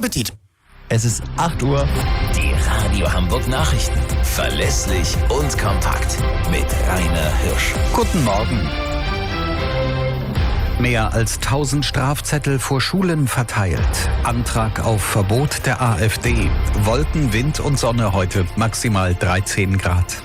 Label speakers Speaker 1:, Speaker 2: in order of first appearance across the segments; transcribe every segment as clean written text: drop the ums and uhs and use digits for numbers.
Speaker 1: Appetit!
Speaker 2: Es ist 8 Uhr.
Speaker 3: Die Radio Hamburg Nachrichten. Verlässlich und kompakt. Mit Rainer Hirsch.
Speaker 2: Guten Morgen. Mehr als 1000 Strafzettel vor Schulen verteilt. Antrag auf Verbot der AfD. Wolken, Wind und Sonne heute. Maximal 13 Grad.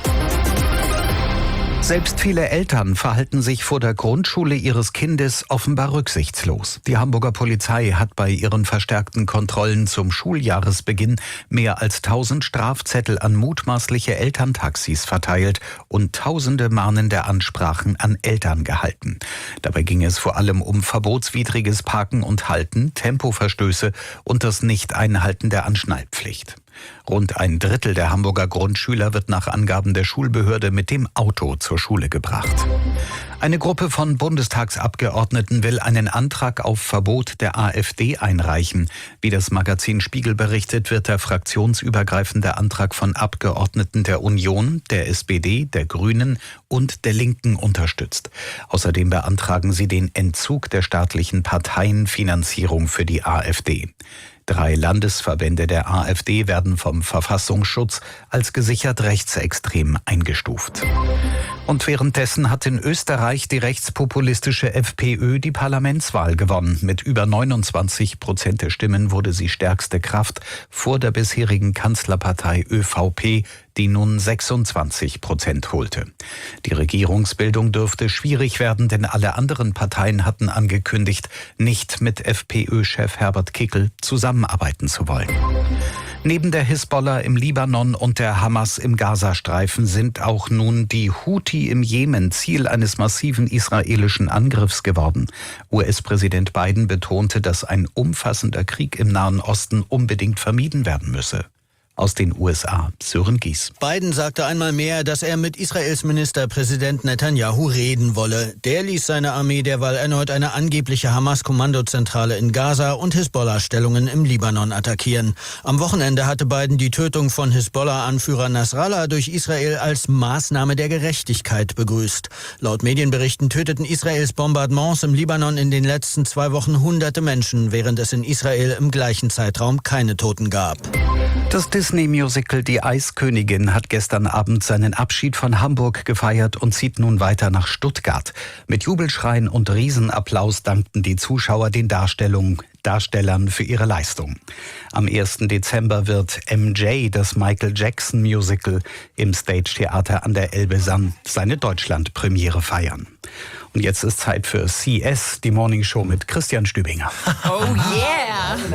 Speaker 2: Selbst viele Eltern verhalten sich vor der Grundschule ihres Kindes offenbar rücksichtslos. Die Hamburger Polizei hat bei ihren verstärkten Kontrollen zum Schuljahresbeginn mehr als 1000 Strafzettel an mutmaßliche Elterntaxis verteilt und tausende mahnende Ansprachen an Eltern gehalten. Dabei ging es vor allem um verbotswidriges Parken und Halten, Tempoverstöße und das Nicht-Einhalten der Anschnallpflicht. Rund ein Drittel der Hamburger Grundschüler wird nach Angaben der Schulbehörde mit dem Auto zur Schule gebracht. Eine Gruppe von Bundestagsabgeordneten will einen Antrag auf Verbot der AfD einreichen. Wie das Magazin Spiegel berichtet, wird der fraktionsübergreifende Antrag von Abgeordneten der Union, der SPD, der Grünen und der Linken unterstützt. Außerdem beantragen sie den Entzug der staatlichen Parteienfinanzierung für die AfD. 3 Landesverbände der AfD werden vom Verfassungsschutz als gesichert rechtsextrem eingestuft. Und währenddessen hat in Österreich die rechtspopulistische FPÖ die Parlamentswahl gewonnen. Mit über 29% der Stimmen wurde sie stärkste Kraft vor der bisherigen Kanzlerpartei ÖVP, die nun 26% holte. Die Regierungsbildung dürfte schwierig werden, denn alle anderen Parteien hatten angekündigt, nicht mit FPÖ-Chef Herbert Kickl zusammenarbeiten zu wollen. Neben der Hisbollah im Libanon und der Hamas im Gazastreifen sind auch nun die Houthi im Jemen Ziel eines massiven israelischen Angriffs geworden. US-Präsident Biden betonte, dass ein umfassender Krieg im Nahen Osten unbedingt vermieden werden müsse. Aus den USA, Sören Gies.
Speaker 4: Biden sagte einmal mehr, dass er mit Israels Ministerpräsident Netanyahu reden wolle. Der ließ seine Armee derweil erneut eine angebliche Hamas-Kommandozentrale in Gaza und Hisbollah-Stellungen im Libanon attackieren. Am Wochenende hatte Biden die Tötung von Hisbollah-Anführer Nasrallah durch Israel als Maßnahme der Gerechtigkeit begrüßt. Laut Medienberichten töteten Israels Bombardements im Libanon in den letzten 2 Wochen hunderte Menschen, während es in Israel im gleichen Zeitraum keine Toten gab.
Speaker 2: Das Disney-Musical Die Eiskönigin hat gestern Abend seinen Abschied von Hamburg gefeiert und zieht nun weiter nach Stuttgart. Mit Jubelschreien und Riesenapplaus dankten die Zuschauer den Darstellern für ihre Leistung. Am 1. Dezember wird MJ, das Michael Jackson Musical, im Stage Theater an der Elbe seine Deutschland-Premiere feiern. Und jetzt ist Zeit für CS, die Morning Show mit Christian Stübinger.
Speaker 5: Oh yeah!